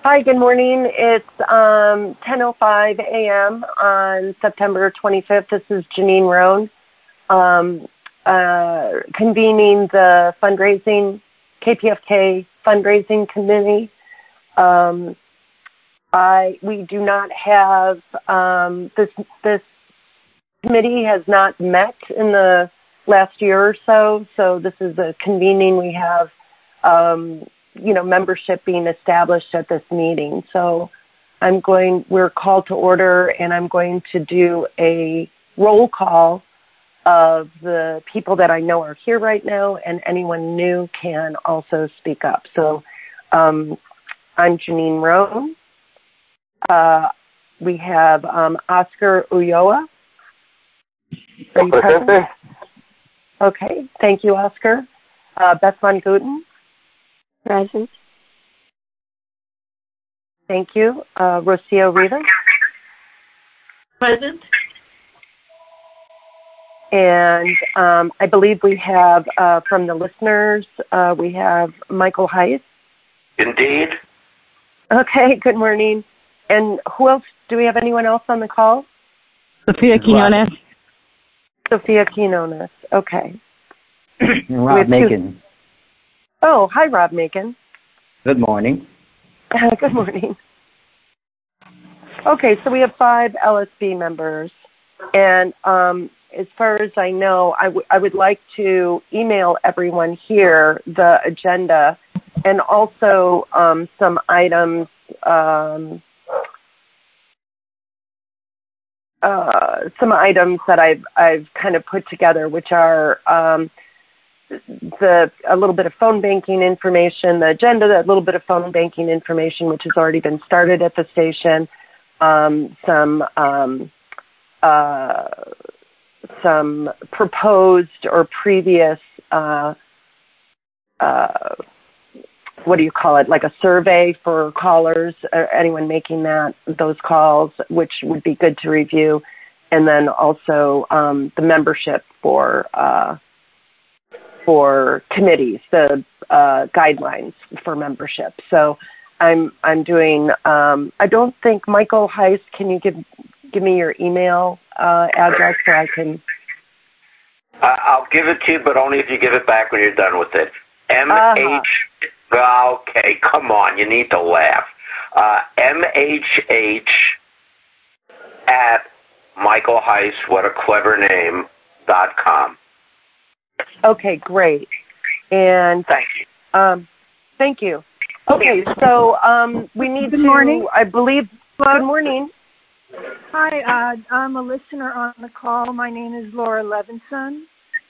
Hi, good morning. It's 10:05 a.m. on September 25th. This is Janine Roan, convening the fundraising, KPFK fundraising committee. We do not have, this committee has not met in the last year or so, so this is a convening. We have, membership being established at this meeting. So we're called to order, and I'm going to do a roll call of the people that I know are here right now, and anyone new can also speak up. So I'm Janine Roan. We have Oscar Ulloa. Are you present? Okay, thank you, Oscar. Beth Von Guten. Present. Thank you. Rocio Rivas. Present. And I believe we have, from the listeners, we have Michael Heiss. Indeed. Okay, good morning. And who else? Do we have anyone else on the call? Sophia Quinones. Sophia Quinones. Okay. Rob Macon. Oh, hi, Rob Macon. Good morning. Good morning. Okay, so we have 5 LSB members. And as far as I know, I would like to email everyone here the agenda and also some items, that I've kind of put together, which are a little bit of phone banking information, the agenda, a little bit of phone banking information, which has already been started at the station, some proposed or previous, like a survey for callers, or anyone making those calls, which would be good to review, and then also the membership for committees, the guidelines for membership. So I'm doing. I don't think Michael Heiss. Can you give me your email address so I can? I'll give it to you, but only if you give it back when you're done with it. Okay, come on, you need to laugh. MHH at Michael Heiss, what a clever name, .com. Okay, great. And thank you. Thank you. Okay, so we need Good morning. I believe. Good morning. Hi, I'm a listener on the call. My name is Laura Levinson.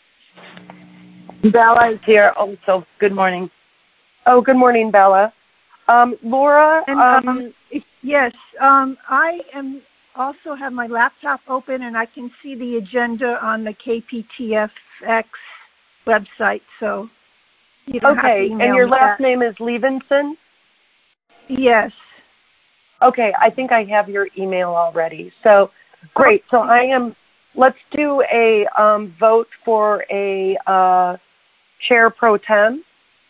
Bella is here also. Good morning. Oh, good morning, Bella. Laura. And, yes, I am also have my laptop open, and I can see the agenda on the KPTFX website. So you don't have to email and your me last that. name is Levinson? Yes. Okay, I think I have your email already. So, great. So let's do a vote for a chair pro tem.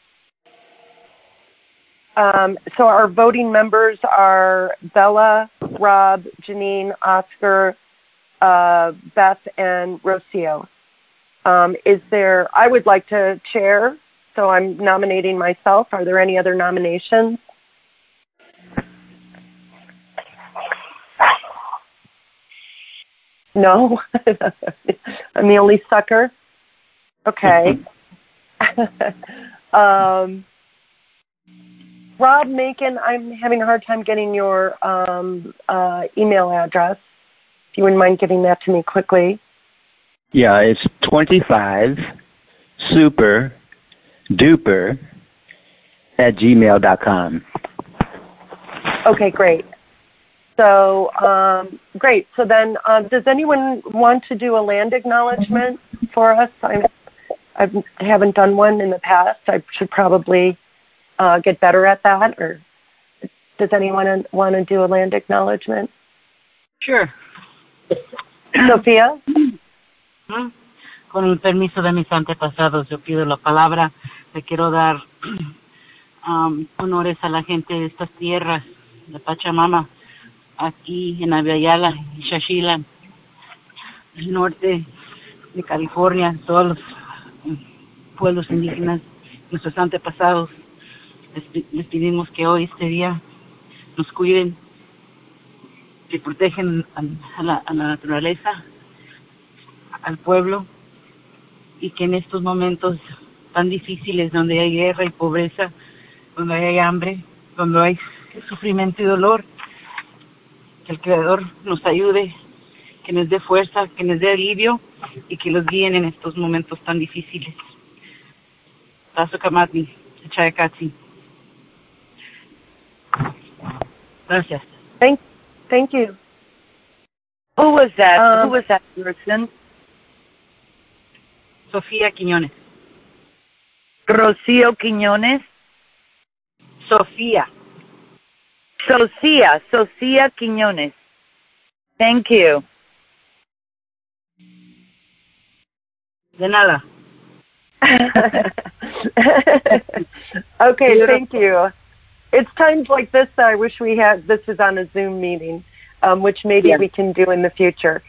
So our voting members are Bella, Rob, Janine, Oscar, Beth, and Rocio. I would like to chair, so I'm nominating myself. Are there any other nominations? No? I'm the only sucker? Okay. Rob Macon, I'm having a hard time getting your email address. If you wouldn't mind giving that to me quickly. Yeah, it's 25 super duper at gmail.com. Okay, great. So, great. So then, does anyone want to do a land acknowledgement for us? I haven't done one in the past. I should probably get better at that. Or does anyone want to do a land acknowledgement? Sure. Sophia? Con el permiso de mis antepasados, yo pido la palabra. Le quiero dar honores a la gente de estas tierras de Pachamama, aquí en Aviala y Xaxila, el norte de California, todos los pueblos indígenas, nuestros antepasados. Les pedimos que hoy, este día, nos cuiden, que protegen a la naturaleza, al pueblo, y que en estos momentos tan difíciles, donde hay guerra y pobreza, donde hay hambre, donde hay sufrimiento y dolor, que el Creador nos ayude, que nos dé fuerza, que nos dé alivio y que los guíen en estos momentos tan difíciles. Tazo Kamatni, Chayakatsi. Gracias. Thank you. Who was that? Who was that person? Sofía Quiñones. Rocío Quiñones. Sofía. Sofía Quiñones. Thank you. De nada. Okay, thank you. It's times like this that I wish this was on a Zoom meeting, which maybe we can do in the future.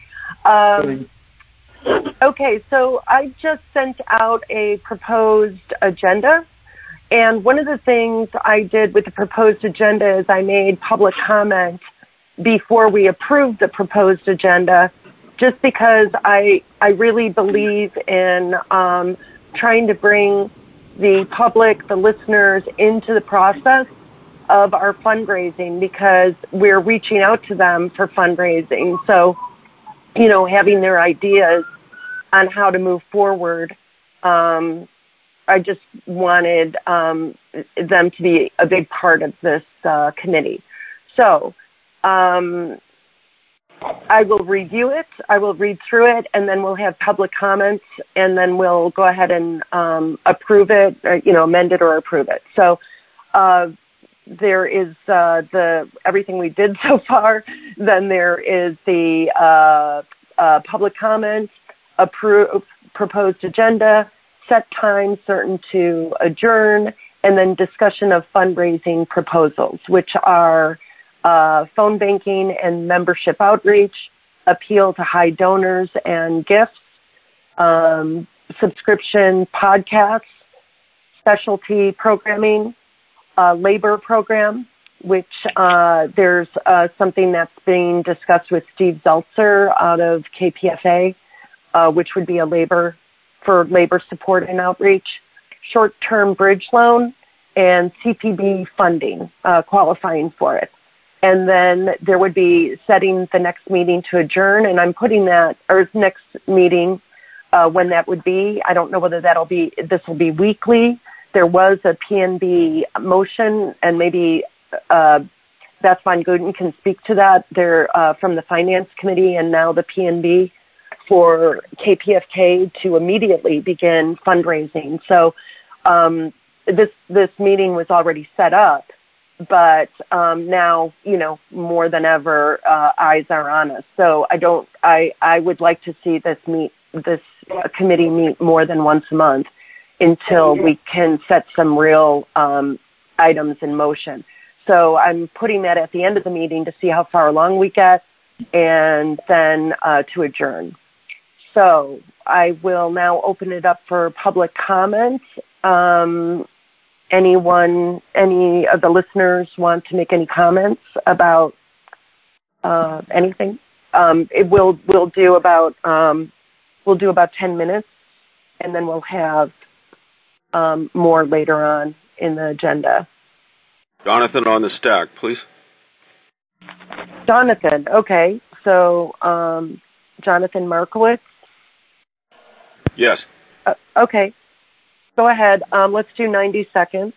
Okay, so I just sent out a proposed agenda, and one of the things I did with the proposed agenda is I made public comment before we approved the proposed agenda, just because I really believe in trying to bring the public, the listeners, into the process of our fundraising, because we're reaching out to them for fundraising. So, having their ideas on how to move forward, I just wanted them to be a big part of this committee. So I will review it, I will read through it, and then we'll have public comments, and then we'll go ahead and approve it, amend it or approve it. So there is everything we did so far. Then there is the public comment, proposed agenda, set time certain to adjourn, and then discussion of fundraising proposals, which are phone banking and membership outreach, appeal to high donors and gifts, subscription podcasts, specialty programming, labor program, which there's something that's being discussed with Steve Zeltzer out of KPFA, which would be a labor support and outreach, short-term bridge loan, and CPB funding, qualifying for it. And then there would be setting the next meeting to adjourn, and I'm putting that, or next meeting, when that would be. I don't know whether this will be weekly. There was a PNB motion, and maybe Beth Von Guten can speak to that. They're from the Finance Committee and now the PNB for KPFK to immediately begin fundraising. So this meeting was already set up, but now, more than ever, eyes are on us. So I would like to see this committee meet more than once a month until we can set some real items in motion. So I'm putting that at the end of the meeting to see how far along we get, and then to adjourn. So I will now open it up for public comments. Any of the listeners want to make any comments about anything? We'll do about 10 minutes, and then we'll have more later on in the agenda. Jonathan on the stack, please. Jonathan, okay. So Jonathan Markowitz? Yes. Okay. Go ahead. Let's do 90 seconds.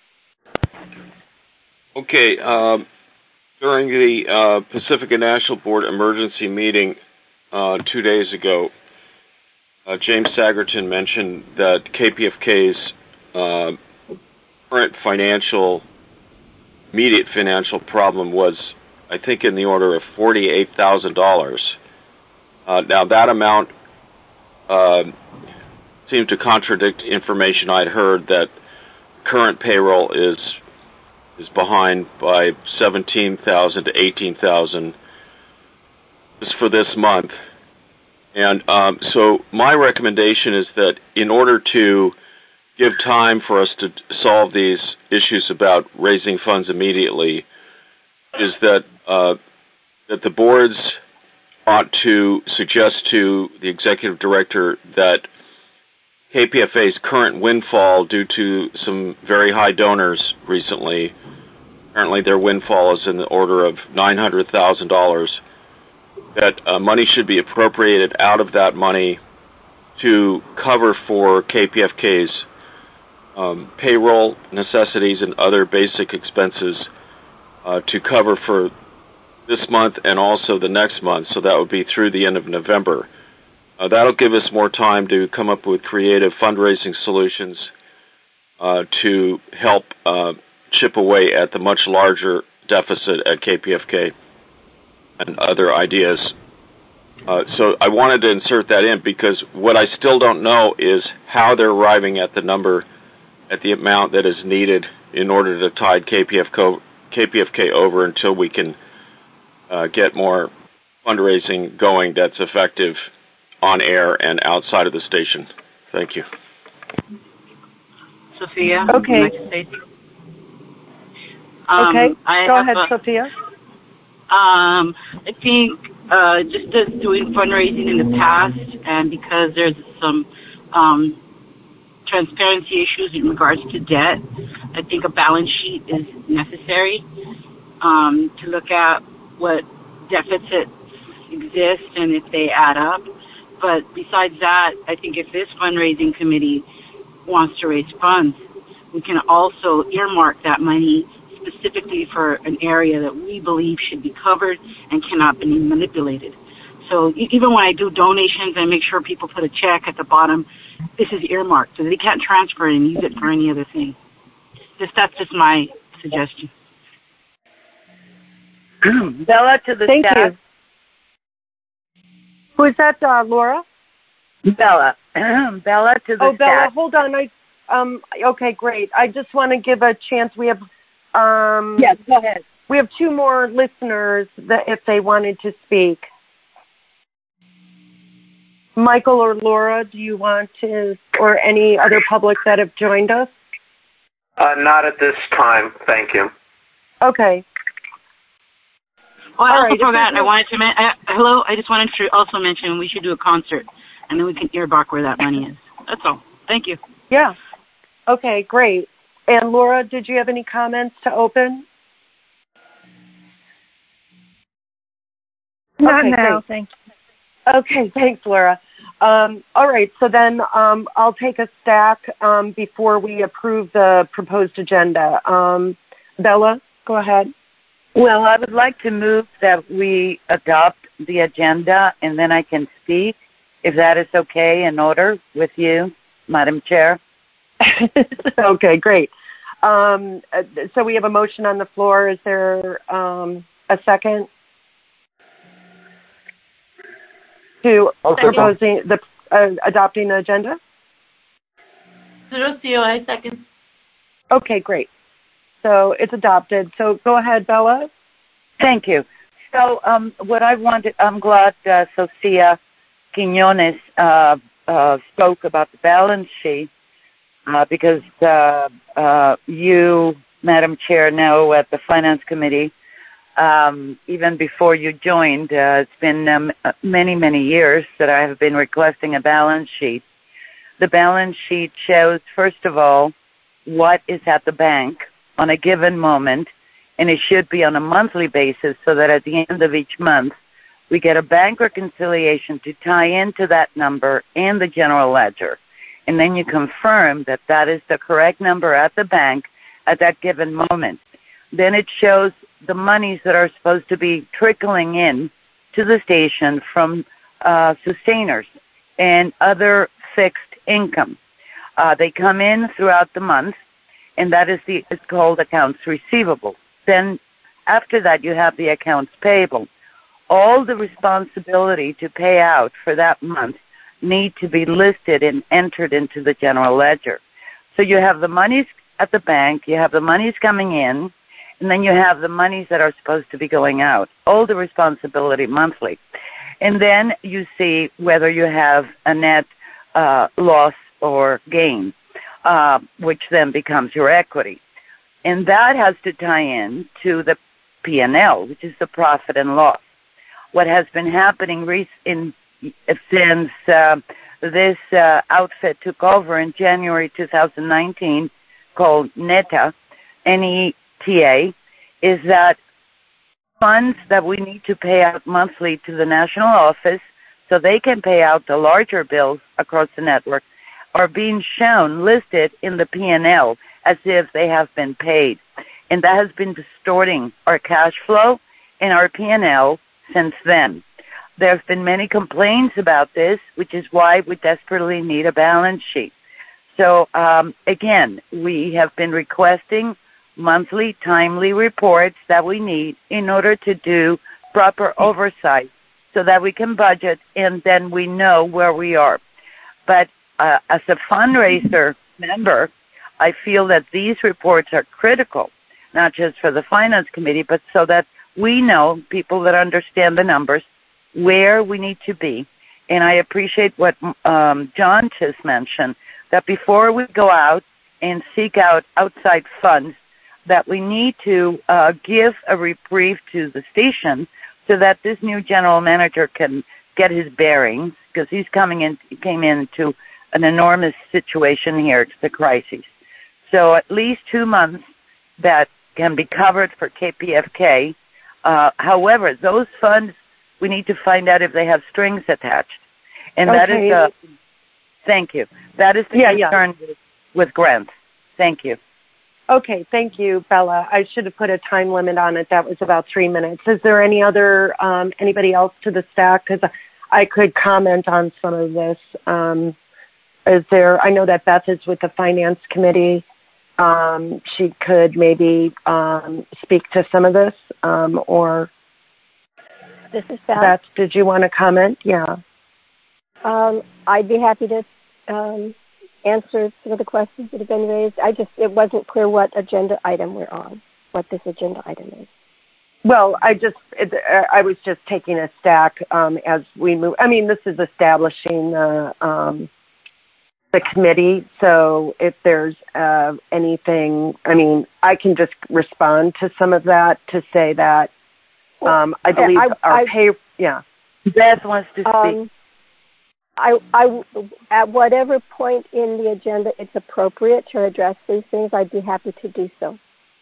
Okay. During the Pacifica National Board emergency meeting 2 days ago, James Sagerton mentioned that KPFK's current immediate financial problem was, I think, in the order of $48,000. Now, that amount seemed to contradict information I'd heard that current payroll is is behind by $17,000 to $18,000 just for this month. And so my recommendation is that in order to give time for us to solve these issues about raising funds immediately, is that that the boards ought to suggest to the executive director that KPFA's current windfall due to some very high donors recently, apparently their windfall is in the order of $900,000, that money should be appropriated out of that money to cover for KPFK's payroll necessities and other basic expenses to cover for this month and also the next month, so that would be through the end of November. That'll give us more time to come up with creative fundraising solutions to help chip away at the much larger deficit at KPFK and other ideas. So I wanted to insert that in because what I still don't know is how they're arriving at the number, at the amount that is needed in order to tide KPFK over until we can get more fundraising going that's effective on air and outside of the station. Thank you. Sophia? Okay. Okay. Go ahead, Sophia. I think just as doing fundraising in the past, and because there's some transparency issues in regards to debt, I think a balance sheet is necessary to look at what deficits exist and if they add up. But besides that, I think if this fundraising committee wants to raise funds, we can also earmark that money specifically for an area that we believe should be covered and cannot be manipulated. So even when I do donations, I make sure people put a check at the bottom. This is earmarked, so they can't transfer it and use it for any other thing. That's just my suggestion. Bella to the Thank staff. you. Who is that, Laura? Bella. Bella to the Oh, Bella, staff. hold on. Okay, great. I just want to give a chance. We have Yes, go ahead. We have two more listeners that if they wanted to speak. Michael or Laura, do you want to, or any other public that have joined us? Not at this time, thank you. Okay. Oh, I also forgot. I wanted to hello. I just wanted to also mention we should do a concert, and then we can earmark where that money is. That's all. Thank you. Yeah. Okay, great. And Laura, did you have any comments to open? Not now, thank you. Okay, thanks, Laura. All right, so then I'll take a stack before we approve the proposed agenda. Bella, go ahead. Well, I would like to move that we adopt the agenda, and then I can speak, if that is okay, in order with you, Madam Chair. Okay, great. So we have a motion on the floor. Is there a second to proposing the adopting the agenda? Rocio, I second. Okay, great. So it's adopted. So go ahead, Bella. Thank you. So what I wanted, I'm glad Sophia Quiñones spoke about the balance sheet because you, Madam Chair, know at the Finance Committee, even before you joined, it's been many, many years that I have been requesting a balance sheet. The balance sheet shows, first of all, what is at the bank on a given moment, and it should be on a monthly basis so that at the end of each month, we get a bank reconciliation to tie into that number and the general ledger. And then you confirm that that is the correct number at the bank at that given moment. Then it shows the monies that are supposed to be trickling in to the station from sustainers and other fixed income. They come in throughout the month, and that is it's called accounts receivable. Then after that, you have the accounts payable. All the responsibility to pay out for that month need to be listed and entered into the general ledger. So you have the monies at the bank, you have the monies coming in, And then you have the monies that are supposed to be going out, all the responsibility monthly. And then you see whether you have a net loss or gain, which then becomes your equity. And that has to tie in to the P&L, which is the profit and loss. What has been happening since this outfit took over in January 2019, called NETA, N-E-T-A, is that funds that we need to pay out monthly to the national office so they can pay out the larger bills across the network are being shown, listed in the P&L as if they have been paid. And that has been distorting our cash flow and our P&L since then. There have been many complaints about this, which is why we desperately need a balance sheet. So, again, we have been requesting monthly, timely reports that we need in order to do proper oversight so that we can budget and then we know where we are. But as a fundraiser member, I feel that these reports are critical, not just for the Finance Committee, but so that we know, people that understand the numbers, where we need to be. And I appreciate what John just mentioned, that before we go out and seek out outside funds, that we need to give a reprieve to the station so that this new general manager can get his bearings, because he came into an enormous situation here. It's the crisis. So at least 2 months that can be covered for KPFK. However, those funds, we need to find out if they have strings attached. And that is, thank you. That is the concern with grants. Thank you. Okay, thank you, Bella. I should have put a time limit on it. That was about 3 minutes. Is there any other, anybody else to the staff? Because I could comment on some of this. I know that Beth is with the Finance Committee. She could maybe speak to some of this, or... This is Beth. Beth, did you want to comment? Yeah. I'd be happy to answer some of the questions that have been raised. It wasn't clear what agenda item we're on, what this agenda item is. Well, I was just taking a stack as we move. I mean, this is establishing the committee. So if there's anything, I mean, I can just respond to some of that to say that I believe Beth wants to speak. At whatever point in the agenda it's appropriate to address these things, I'd be happy to do so.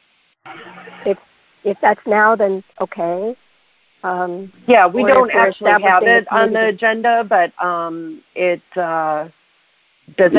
If that's now, then okay. We don't actually have it on the agenda, but does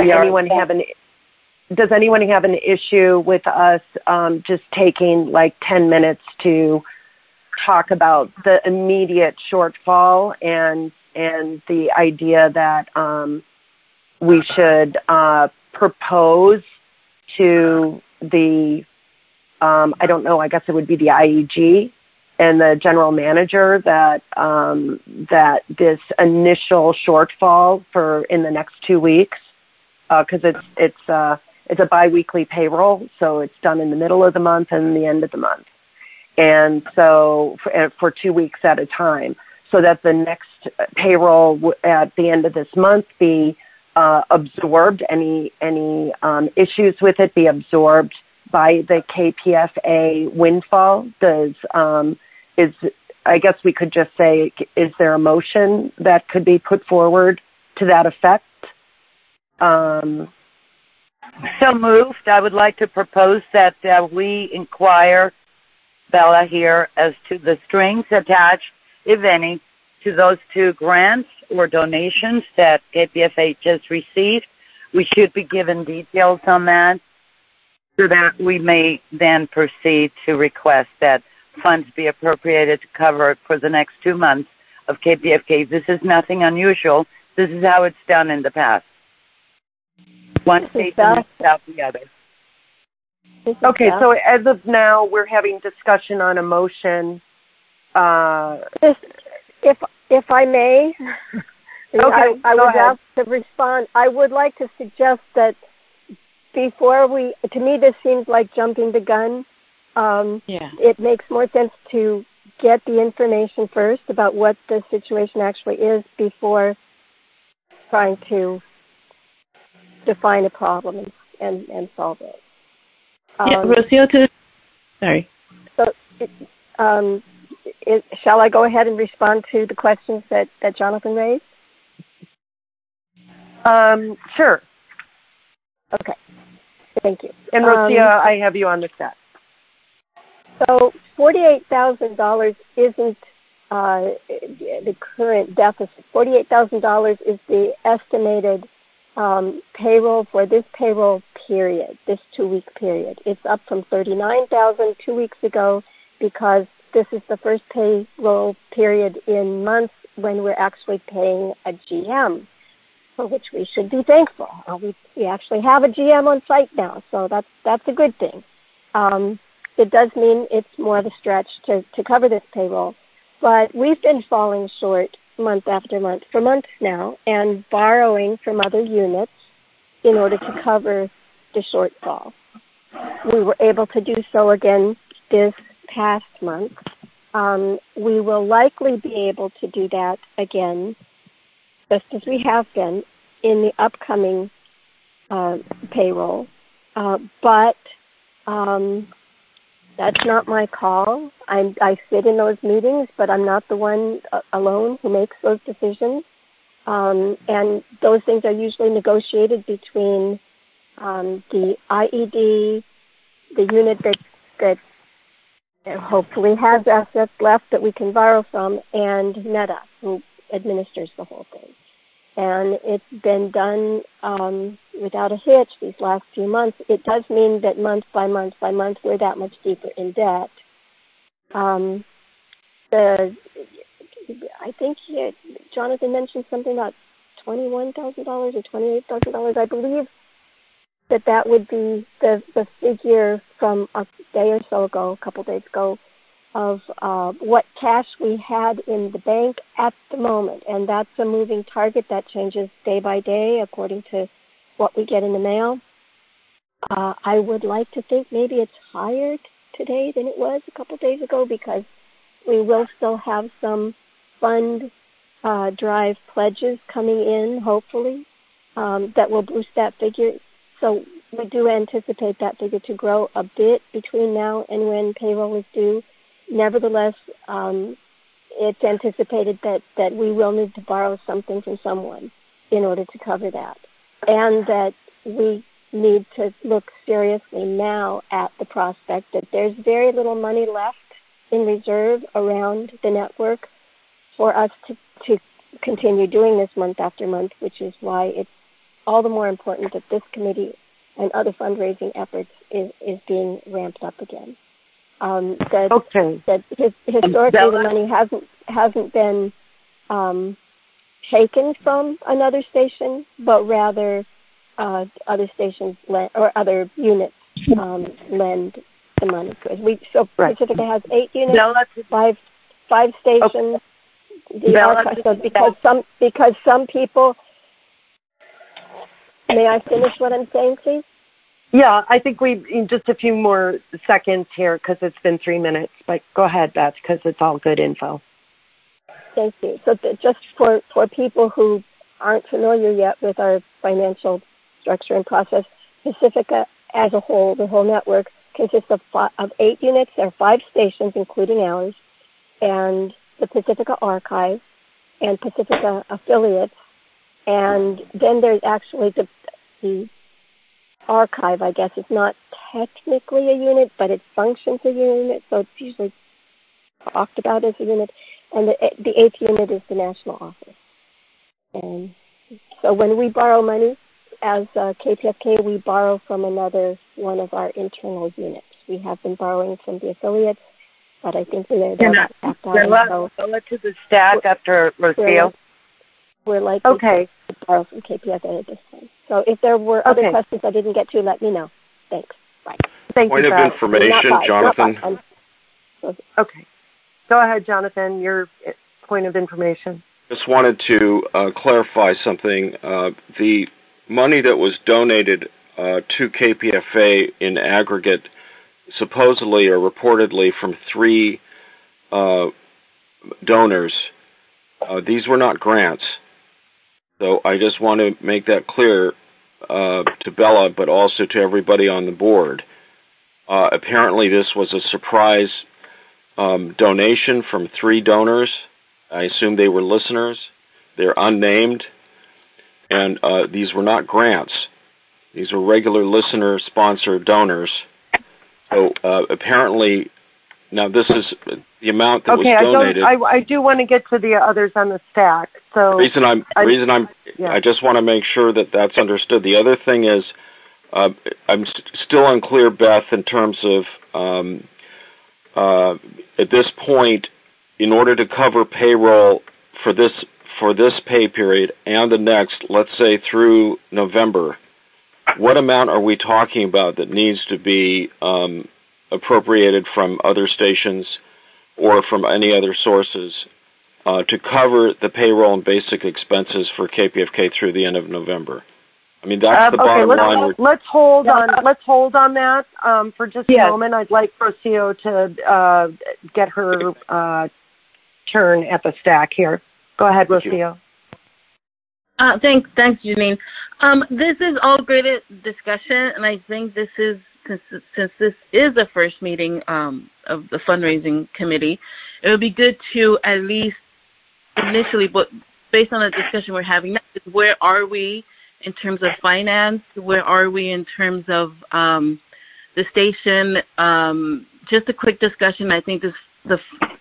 anyone have an issue with us just taking like 10 minutes to talk about the immediate shortfall and the idea that we should propose to the I don't know, I guess it would be the IEG and the general manager that this initial shortfall for in the next 2 weeks, because it's a biweekly payroll, so it's done in the middle of the month and the end of the month, and so for 2 weeks at a time, so that the next payroll at the end of this month be absorbed, any issues with it be absorbed by the KPFA windfall. I guess we could just say, is there a motion that could be put forward to that effect? So moved. I would like to propose that we inquire, Bella, here as to the strings attached, if any, to those 2 grants or donations that KPFA just received. We should be given details on that so that we may then proceed to request that funds be appropriated to cover for the next 2 months of KPFK. This is nothing unusual. This is how it's done in the past. One state without the other. Okay, so as of now, we're having discussion on a motion. If I may, okay, I would have to respond. I would like to suggest that to me this seems like jumping the gun, it makes more sense to get the information first about what the situation actually is before trying to define a problem and solve it. Rocio, sorry. So, shall I go ahead and respond to the questions that Jonathan raised? Sure. Okay. Thank you. And Rocio, I have you on the set. So $48,000 isn't the current deficit. $48,000 is the estimated payroll for this payroll period, this 2-week period. It's up from $39,000 2 weeks ago because this is the first payroll period in months when we're actually paying a GM, for which we should be thankful. We actually have a GM on site now, so that's a good thing. It does mean it's more of a stretch to cover this payroll, but we've been falling short month after month for months now and borrowing from other units in order to cover the shortfall. We were able to do so again this past month. We will likely be able to do that again, just as we have been in the upcoming payroll. But that's not my call. I sit in those meetings, but I'm not the one alone who makes those decisions. And those things are usually negotiated between the IED, the unit that hopefully has assets left that we can borrow from, and NETA, who administers the whole thing. And it's been done without a hitch these last few months. It does mean that month by month by month, we're that much deeper in debt. I think Jonathan mentioned something about $21,000 or $28,000. I believe that would be the figure from a day or so ago, a couple days ago, of what cash we had in the bank at the moment. And that's a moving target that changes day by day according to what we get in the mail. I would like to think maybe it's higher today than it was a couple days ago because we will still have some fund drive pledges coming in, hopefully, that will boost that figure. So we do anticipate that figure to grow a bit between now and when payroll is due. Nevertheless, it's anticipated that we will need to borrow something from someone in order to cover that, and that we need to look seriously now at the prospect that there's very little money left in reserve around the network for us to continue doing this month after month, which is why it's all the more important that this committee and other fundraising efforts is being ramped up again. That historically the money hasn't been taken from another station, but rather other stations or other units lend the money to us. Pacifica has 8 units, five stations. Because some people. May I finish what I'm saying, please? Yeah, I think we just a few more seconds here because it's been 3 minutes. But go ahead, Beth, because it's all good info. Thank you. So just for people who aren't familiar yet with our financial structure and process, Pacifica as a whole, the whole network, consists of 8 units. There are 5 stations, including ours, and the Pacifica Archive and Pacifica affiliates. And then there's actually the archive, I guess. It's not technically a unit, but it functions as a unit, so it's usually talked about as a unit. And the 8th unit is the national office. And so when we borrow money as KPFK, we borrow from another one of our internal units. We have been borrowing from the affiliates, but I think we're back out. Go to the stack after Rocio. We're likely to borrow from KPFA at this time. So if there were other questions I didn't get to, let me know. Thanks. Bye. Point of information, Jonathan. Okay. Go ahead, Jonathan, your point of information. Just wanted to clarify something. The money that was donated to KPFA in aggregate supposedly or reportedly from 3 donors. These were not grants. So I just want to make that clear to Bella, but also to everybody on the board. Apparently this was a surprise donation from 3 donors. I assume they were listeners. They're unnamed. And these were not grants. These were regular listener-sponsored donors. So apparently, now this is the amount that was donated. I do want to get to the others on the stack. So I just want to make sure that that's understood. The other thing is, I'm still unclear, Beth, in terms of at this point, in order to cover payroll for this pay period and the next, let's say through November, what amount are we talking about that needs to be appropriated from other stations or from any other sources to cover the payroll and basic expenses for KPFK through the end of November? I mean, that's the bottom line. Let's hold on that for just a moment. I'd like Rocio to get her turn at the stack here. Go ahead, Rocio. Thanks, Janine. This is all great discussion, and I think this is, since this is the first meeting of the fundraising committee, it would be good to at least initially, but based on the discussion we're having now, is where are we in terms of finance? Where are we in terms of the station? Just a quick discussion. I think the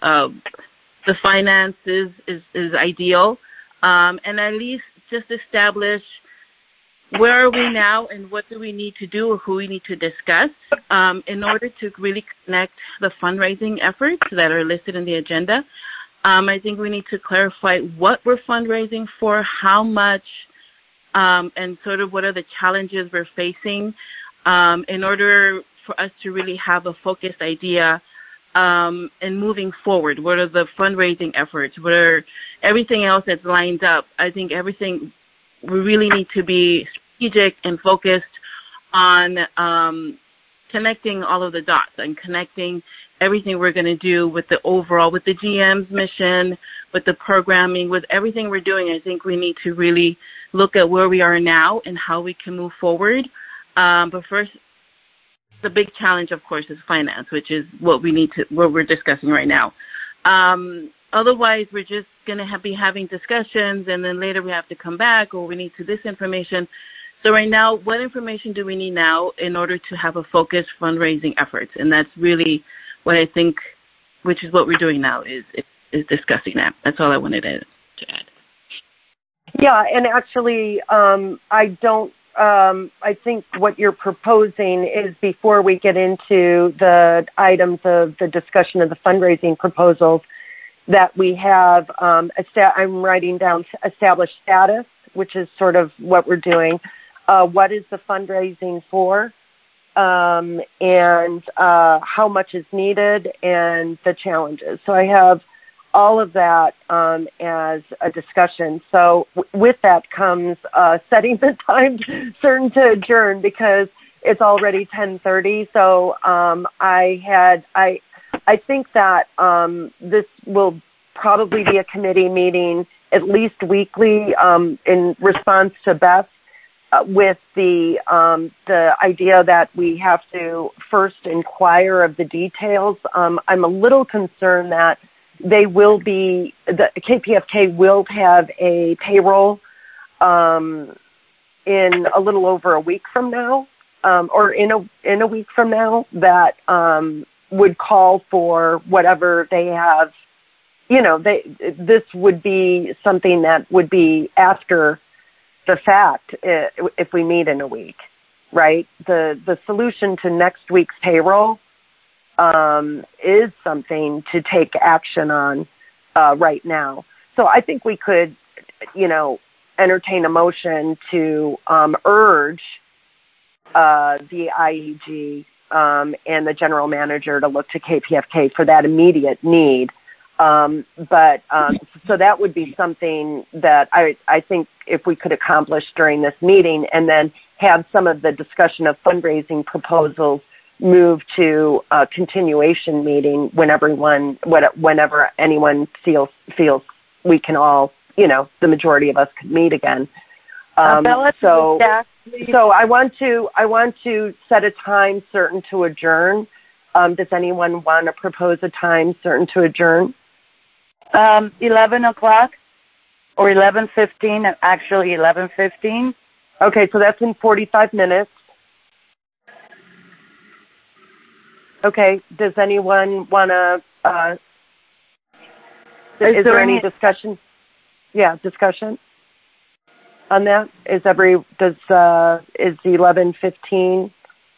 finance is ideal, and at least just establish where are we now and what do we need to do or who we need to discuss in order to really connect the fundraising efforts that are listed in the agenda. I think we need to clarify what we're fundraising for, how much, and sort of what are the challenges we're facing in order for us to really have a focused idea and moving forward. What are the fundraising efforts? What are everything else that's lined up? I think we really need to be strategic and focused on connecting all of the dots and connecting everything we're going to do with the overall, with the GM's mission, with the programming, with everything we're doing. I think we need to really look at where we are now and how we can move forward. But first, the big challenge, of course, is finance, which is what we're discussing right now. Otherwise, we're just going to be having discussions, and then later we have to come back, or we need this information. So right now, what information do we need now in order to have a focused fundraising efforts? And that's really what I think, which is what we're doing now, is discussing that. That's all I wanted to add. Yeah, and actually, I think what you're proposing is, before we get into the items of the discussion of the fundraising proposals, that we have, I'm writing down established status, which is sort of what we're doing. What is the fundraising for? And how much is needed, and the challenges. So I have all of that as a discussion. So with that comes setting the time certain to adjourn, because it's already 10:30. So I think that this will probably be a committee meeting at least weekly in response to Beth, with the idea that we have to first inquire of the details. I'm a little concerned that the KPFK will have a payroll in a little over a week from now, or in a week from now, that would call for whatever they have. This would be something that would be after the fact if we meet in a week, right? The solution to next week's payroll is something to take action on right now. So I think we could, entertain a motion to urge the IEG and the general manager to look to KPFK for that immediate need. So that would be something that I think if we could accomplish during this meeting, and then have some of the discussion of fundraising proposals move to a continuation meeting whenever anyone feels we can all, the majority of us could meet again. So I want to set a time certain to adjourn. Does anyone want to propose a time certain to adjourn? 11 o'clock or 11:15, actually 11:15. Okay, so that's in 45 minutes. Okay, does anyone want to, is there any discussion? Yeah, discussion on that? Is 11:15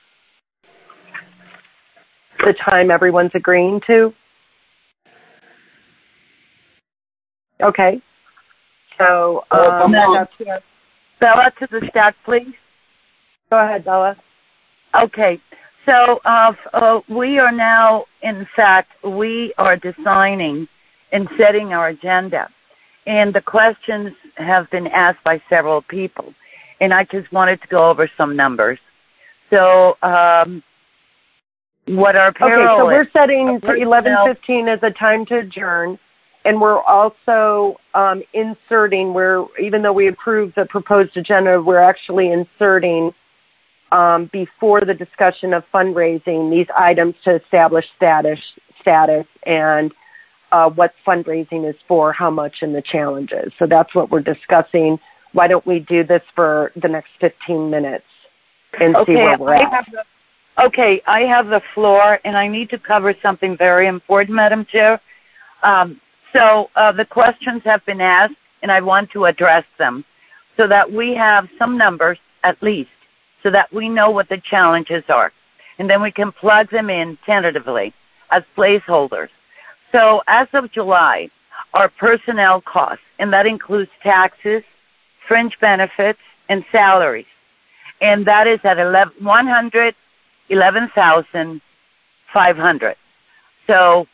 the time everyone's agreeing to? Okay. So, Bella, to the stat, please. Go ahead, Bella. Okay. So we are now, in fact, we are designing and setting our agenda. And the questions have been asked by several people. And I just wanted to go over some numbers. So what our payroll so we're setting 11:15 as a time to adjourn. And we're also inserting, even though we approved the proposed agenda, we're actually inserting before the discussion of fundraising these items to establish status and what fundraising is for, how much, and the challenges. So that's what we're discussing. Why don't we do this for the next 15 minutes and see where we're at? I have the floor, and I need to cover something very important, Madam Chair. So the questions have been asked, and I want to address them so that we have some numbers, at least, so that we know what the challenges are. And then we can plug them in tentatively as placeholders. So as of July, our personnel costs, and that includes taxes, fringe benefits, and salaries, and that is at $111,500. So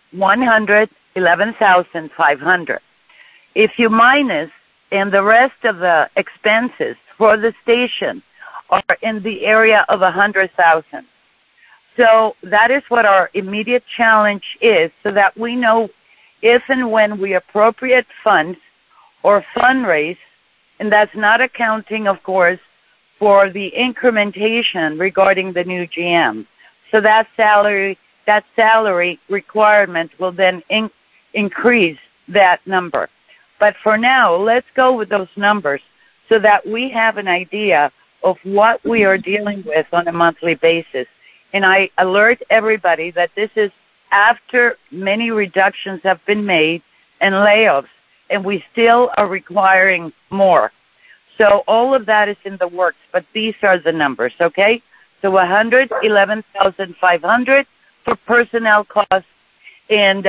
$111,500. If you minus, and the rest of the expenses for the station are in the area of $100,000. So that is what our immediate challenge is, so that we know if and when we appropriate funds or fundraise, and that's not accounting, of course, for the incrementation regarding the new GM. So that salary requirement will then increase that number. But for now, let's go with those numbers so that we have an idea of what we are dealing with on a monthly basis. And I alert everybody that this is after many reductions have been made and layoffs, and we still are requiring more. So all of that is in the works, but these are the numbers, okay? So $111,500 for personnel costs and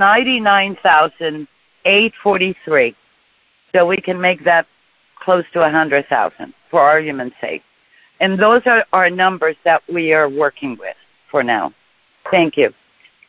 $99,843. So we can make that close to $100,000 for argument's sake. And those are our numbers that we are working with for now. Thank you.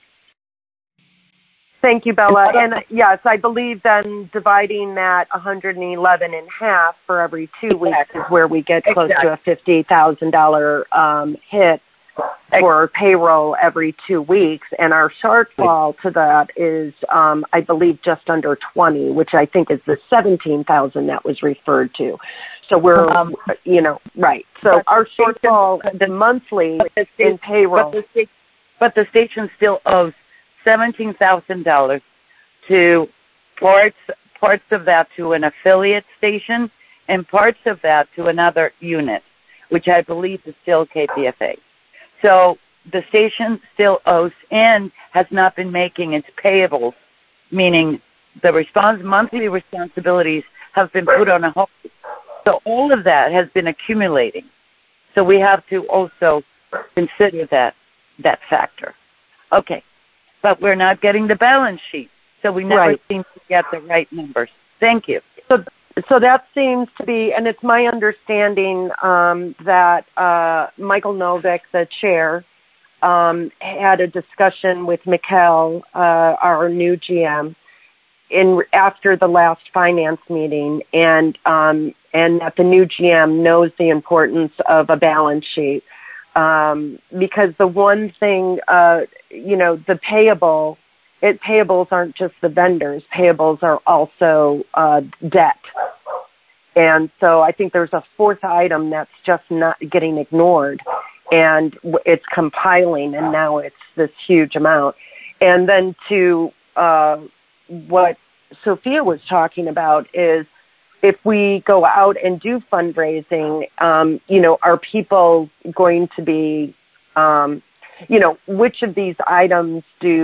Thank you, Bella. And yes, I believe then dividing that 111 in half for every 2 weeks is where we get close to a $50,000 hit for payroll every 2 weeks. And our shortfall to that is, I believe, just under 20, which I think is the 17,000 that was referred to. So we're, right. So our shortfall, the monthly in payroll. But the station still owes $17,000 to parts of that to an affiliate station and parts of that to another unit, which I believe is still KPFA. So the station still owes and has not been making its payables, meaning the monthly responsibilities have been put on a hold. So all of that has been accumulating. So we have to also consider that factor. Okay. But we're not getting the balance sheet, so we never seem to get the right numbers. Thank you. So that seems to be, and it's my understanding that Michael Novick, the chair, had a discussion with Mikkel, our new GM, after the last finance meeting, and that the new GM knows the importance of a balance sheet. because the one thing, the payables aren't just the vendors. Payables are also debt. And so I think there's a fourth item that's just not getting ignored, and it's compiling, and now it's this huge amount. And then to what Sophia was talking about is, if we go out and do fundraising, are people going to be, which of these items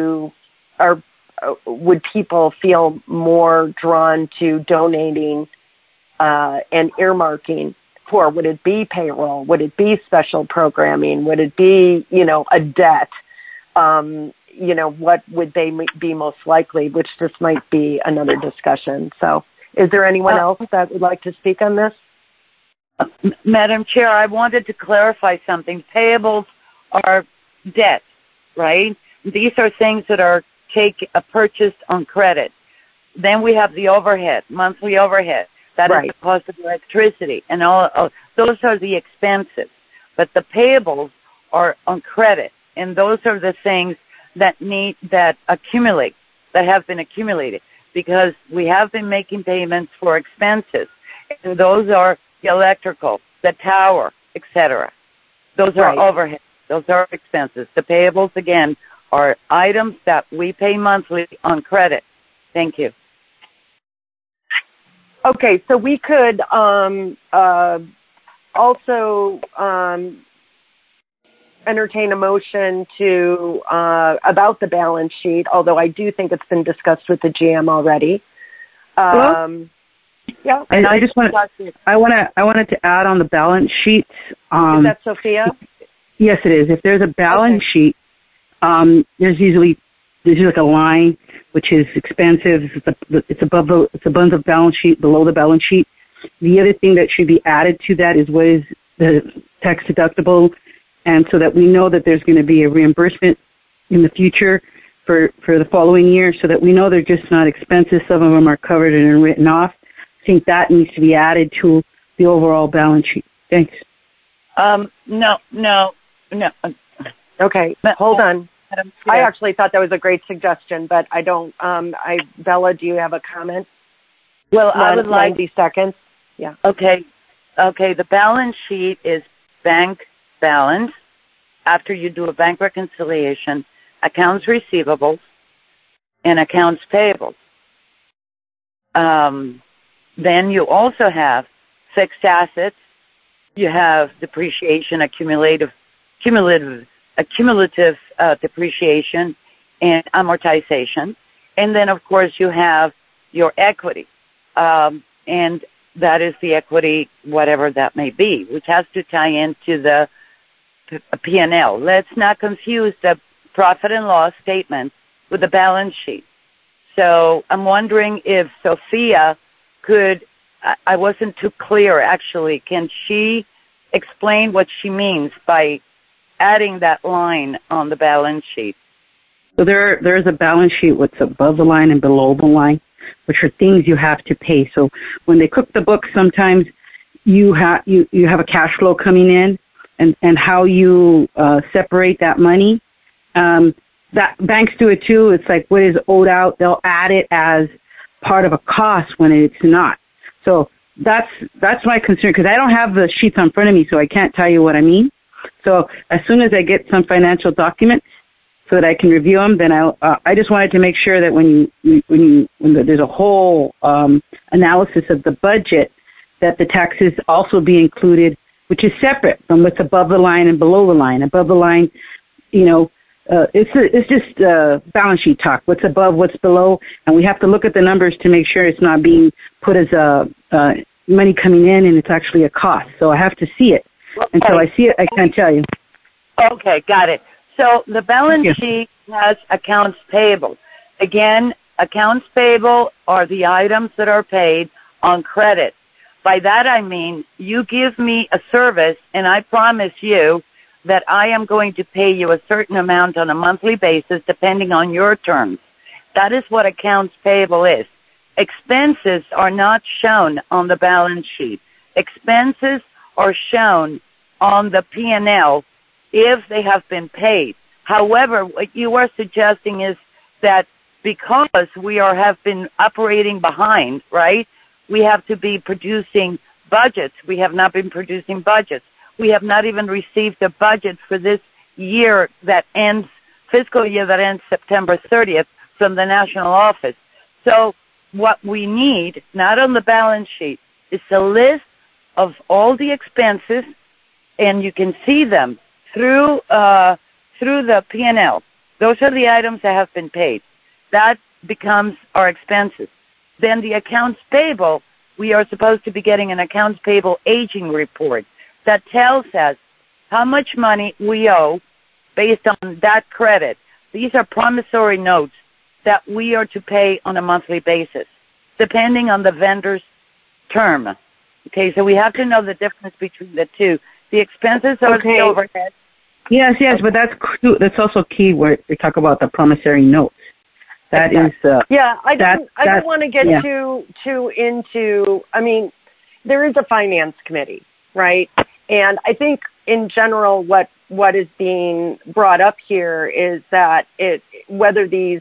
would people feel more drawn to donating and earmarking for? Would it be payroll? Would it be special programming? Would it be, a debt? What would they be most likely, which this might be another discussion. So is there anyone else that would like to speak on this? Madam Chair, I wanted to clarify something. Payables are debt, right? These are things that are purchased on credit. Then we have the overhead, monthly overhead. That is the cost of electricity, and all those are the expenses. But the payables are on credit, and those are the things that accumulate, that have been accumulated, because we have been making payments for expenses, and those are the electrical, the tower, etc. Those are overhead. Those are expenses. The payables, again, are items that we pay monthly on credit. Thank you. Okay, so we could also entertain a motion to about the balance sheet, although I do think it's been discussed with the GM already. Yeah, and I wanted to add on the balance sheet. Is that Sophia? Yes, it is. If there's a balance sheet, there's usually like a line which is expensive. It's above the balance sheet, below the balance sheet. The other thing that should be added to that is what is the tax deductible, and so that we know that there's going to be a reimbursement in the future for the following year, so that we know they're just not expenses. Some of them are covered and written off. I think that needs to be added to the overall balance sheet. Thanks. No. Okay, hold on. I actually thought that was a great suggestion, but I don't. Bella, do you have a comment? Well, I would like 90 seconds. Yeah. Okay. The balance sheet is bank balance after you do a bank reconciliation, accounts receivables, and accounts payables. Then you also have fixed assets. You have depreciation, cumulative depreciation and amortization. And then, of course, you have your equity. And that is the equity, whatever that may be, which has to tie into the P&L. Let's not confuse the profit and loss statement with the balance sheet. So I'm wondering if Sophia could, I wasn't too clear actually, can she explain what she means by adding that line on the balance sheet? So there's a balance sheet what's above the line and below the line, which are things you have to pay. So when they cook the books, sometimes you have a cash flow coming in, and how you separate that money. That banks do it too. It's like what is owed out, they'll add it as part of a cost when it's not. So that's my concern, because I don't have the sheets in front of me, so I can't tell you what I mean. So as soon as I get some financial documents so that I can review them, then I just wanted to make sure that when there's a whole analysis of the budget, that the taxes also be included, which is separate from what's above the line and below the line. Above the line, it's just balance sheet talk. What's above, what's below, and we have to look at the numbers to make sure it's not being put as money coming in and it's actually a cost. So I have to see it. Okay. Until I see it, I can't tell you. Okay, got it. So the balance sheet has accounts payable. Again, accounts payable are the items that are paid on credit. By that I mean you give me a service and I promise you that I am going to pay you a certain amount on a monthly basis depending on your terms. That is what accounts payable is. Expenses are not shown on the balance sheet. Expenses are shown on the P&L if they have been paid. However, what you are suggesting is that because we have been operating behind, right, we have to be producing budgets. We have not been producing budgets. We have not even received a budget for this year that ends, fiscal year that ends September 30th from the national office. So what we need, not on the balance sheet, is a list of all the expenses, and you can see them through the P&L. Those are the items that have been paid. That becomes our expenses. Then the accounts payable, we are supposed to be getting an accounts payable aging report that tells us how much money we owe based on that credit. These are promissory notes that we are to pay on a monthly basis, depending on the vendor's term. Okay, so we have to know the difference between the two. The expenses are the overhead. Yes, but that's also key where we talk about the promissory notes. That exactly. I don't want to get too into. I mean, there is a finance committee, right? And I think in general, what is being brought up here is that whether these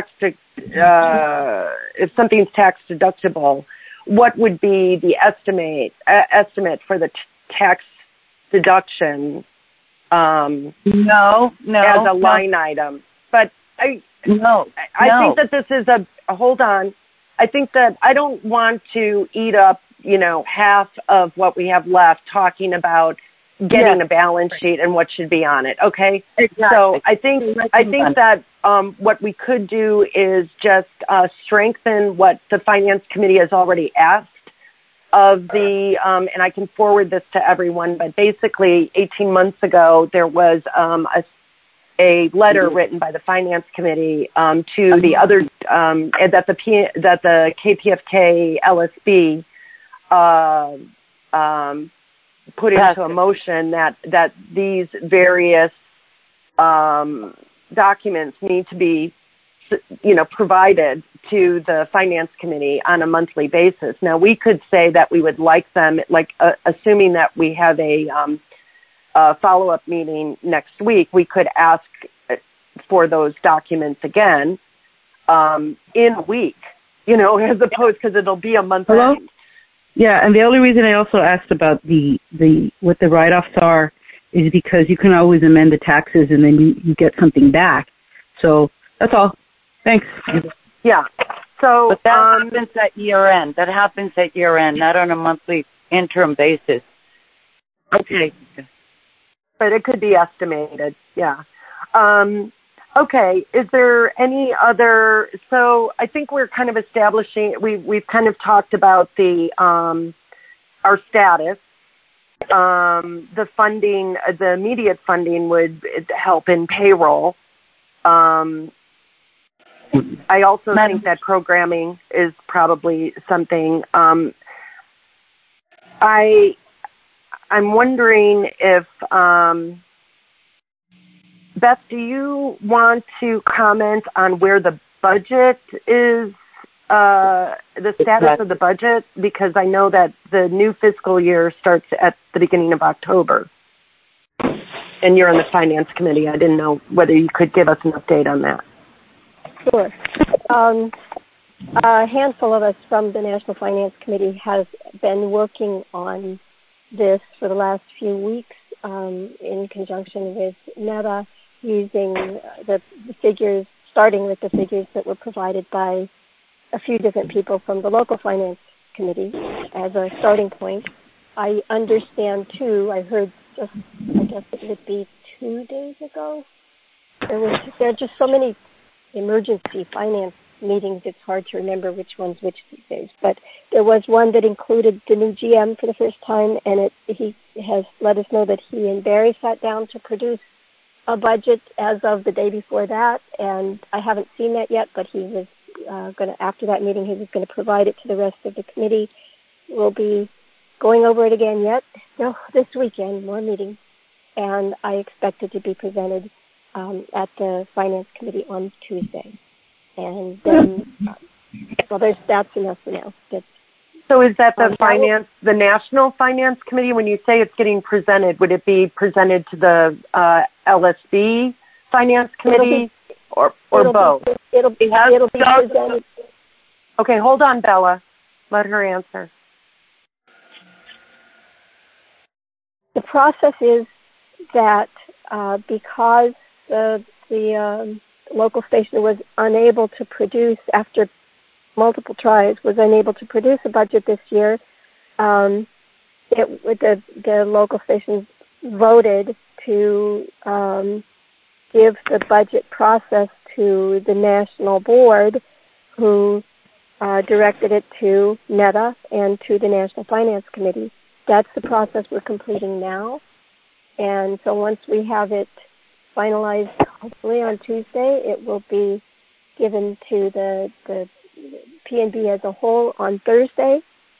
if something's tax deductible, what would be the estimate for the tax deduction? No, as a line item. But I think that this is hold on. I think that I don't want to eat up, half of what we have left talking about getting a balance sheet and what should be on it. Okay. Exactly. So I think that what we could do is just strengthen what the finance committee has already asked of the, and I can forward this to everyone, but basically 18 months ago, there was a letter written by the finance committee to the other, that the KPFK LSB put into a motion that these various documents need to be, provided to the finance committee on a monthly basis. Now, we could say that we would like them, assuming that we have a follow-up meeting next week, we could ask for those documents again in a week, as opposed, because it'll be a month. Hello? Yeah, and the only reason I also asked about what the write-offs are is because you can always amend the taxes and then you get something back. So that's all. Thanks. Yeah. So but that happens at year end. That happens at year end, not on a monthly interim basis. Okay. But it could be estimated. Yeah. Okay. Is there any other? So I think we're kind of establishing. We've kind of talked about the our status. The funding, the immediate funding would help in payroll. I also think that programming is probably something. I'm wondering if, Beth, do you want to comment on where the budget is, the status of the budget? Because I know that the new fiscal year starts at the beginning of October. And you're on the finance committee. I didn't know whether you could give us an update on that. Sure. A handful of us from the National Finance Committee has been working on this for the last few weeks in conjunction with NEDA, using the figures, starting with the figures that were provided by a few different people from the local finance committee as a starting point. I understand, too, I heard just, I guess it would be 2 days ago, there are just so many emergency finance meetings, it's hard to remember which one's which these days. But there was one that included the new GM for the first time, and he has let us know that he and Barry sat down to produce a budget as of the day before that, and I haven't seen that yet, but he was after that meeting, he was going to provide it to the rest of the committee. We'll be going over it again this weekend, more meetings, and I expect it to be presented at the Finance Committee on Tuesday. And then, that's enough for now. So is that the National Finance Committee? When you say it's getting presented, would it be presented to the LSB Finance Committee or both? It'll be presented. Okay, hold on, Bella. Let her answer. The process is that because the local station was unable to produce, after multiple tries, was unable to produce a budget this year, the local station voted to give the budget process to the national board, who directed it to NETA and to the National Finance Committee. That's the process we're completing now. And so once we have it finalized, hopefully on Tuesday, it will be given to the PNB as a whole on Thursday.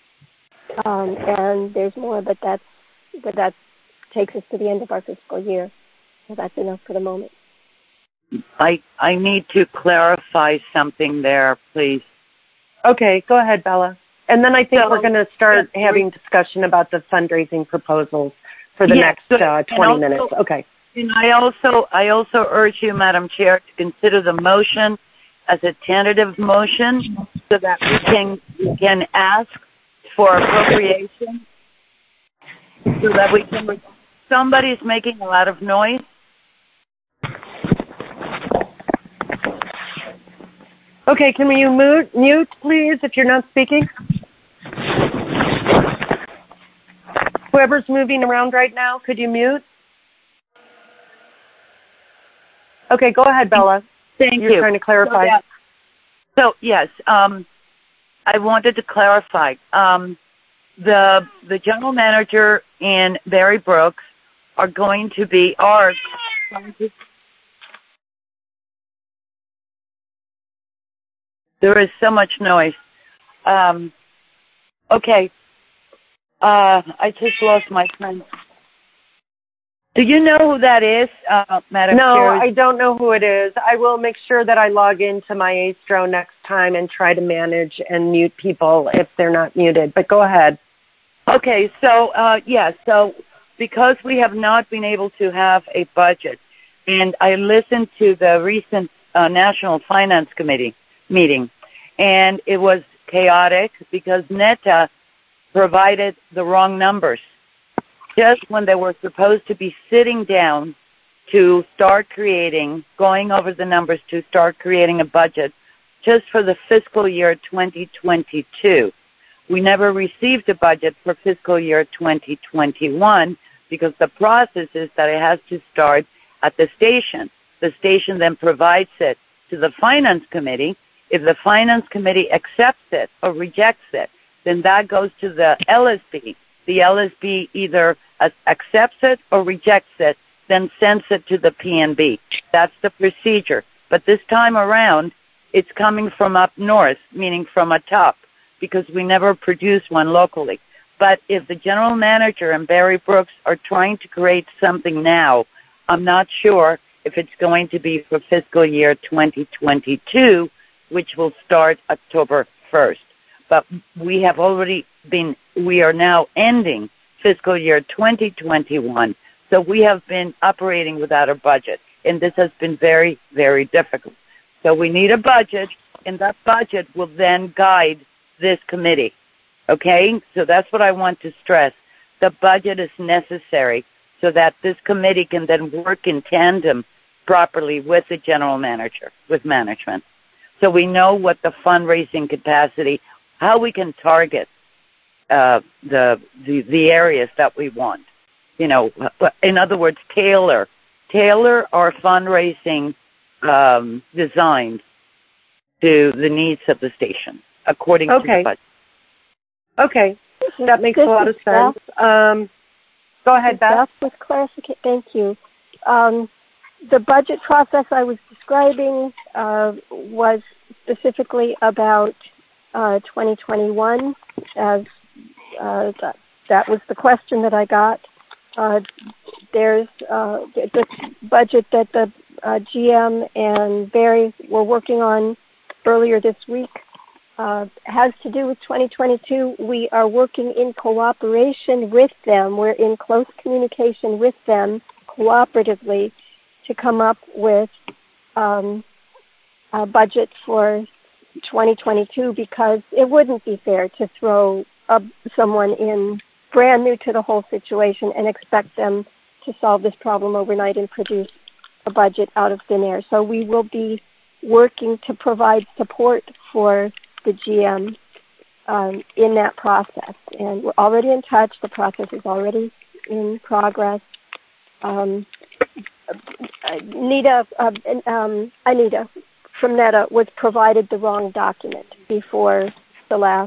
And there's more, but that takes us to the end of our fiscal year. So that's enough for the moment. I need to clarify something there, please. Okay, go ahead, Bella. And then I think we're going to start having discussion about the fundraising proposals for the next 20 minutes. Okay. And I also urge you, Madam Chair, to consider the motion as a tentative motion so that we can ask for appropriation so that we can. Somebody's making a lot of noise. Okay, can you mute, please, if you're not speaking? Whoever's moving around right now, could you mute? Okay, go ahead, Bella. Thank you. You're trying to clarify. So yes, I wanted to clarify. The general manager and Barry Brooks are going to be There is so much noise. Okay. I just lost my friend. Do you know who that is, Madam Chair? No, I don't know who it is. I will make sure that I log into my Astro next time and try to manage and mute people if they're not muted. But go ahead. Okay, so, so because we have not been able to have a budget, and I listened to the recent National Finance Committee meeting, and it was chaotic because NETA provided the wrong numbers. Just when they were supposed to be sitting down to start going over the numbers to start creating a budget just for the fiscal year 2022. We never received a budget for fiscal year 2021 because the process is that it has to start at the station. The station then provides it to the Finance Committee. If the Finance Committee accepts it or rejects it, then that goes to the LSB. The LSB either accepts it or rejects it, then sends it to the PNB. That's the procedure. But this time around, it's coming from up north, meaning from atop, because we never produced one locally. But if the general manager and Barry Brooks are trying to create something now, I'm not sure if it's going to be for fiscal year 2022, which will start October 1st. But we are now ending fiscal year 2021. So we have been operating without a budget, and this has been very, very difficult. So we need a budget, and that budget will then guide this committee. Okay? So that's what I want to stress. The budget is necessary so that this committee can then work in tandem properly with the general manager, with management. So we know what the fundraising capacity, how we can target the areas that we want. You know, in other words, tailor our fundraising designs to the needs of the station according to the budget. Okay, that makes a lot of sense. Go ahead, Beth. With clarification, thank you. The budget process I was describing was specifically about 2021, as that was the question that I got. There's the budget that the GM and Barry were working on earlier this week has to do with 2022. We are working in cooperation with them. We're in close communication with them cooperatively to come up with a budget for 2022, because it wouldn't be fair to throw someone in brand new to the whole situation and expect them to solve this problem overnight and produce a budget out of thin air. So we will be working to provide support for the GM in that process. And we're already in touch. The process is already in progress. Anita from NETA was provided the wrong document before the last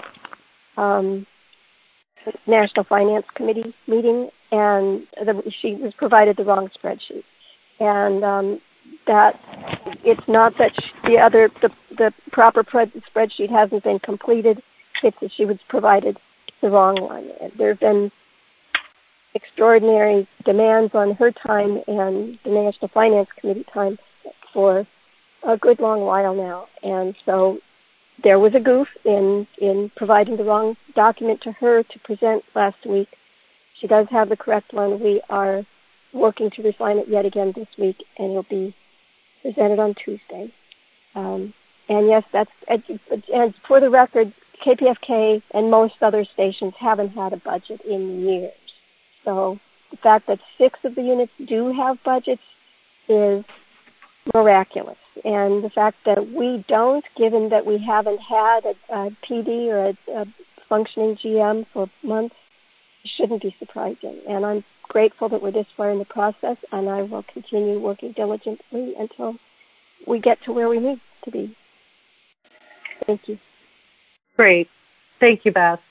National Finance Committee meeting, and she was provided the wrong spreadsheet. And that it's not that the proper spreadsheet hasn't been completed. It's that she was provided the wrong one. There have been extraordinary demands on her time and the National Finance Committee time for a good long while now. And so there was a goof in providing the wrong document to her to present last week. She does have the correct one. We are working to refine it yet again this week, and it'll be presented on Tuesday. And yes, and for the record, KPFK and most other stations haven't had a budget in years. So the fact that 6 of the units do have budgets is miraculous. And the fact that we don't, given that we haven't had a PD or a functioning GM for months, shouldn't be surprising. And I'm grateful that we're this far in the process, and I will continue working diligently until we get to where we need to be. Thank you. Great. Thank you, Beth.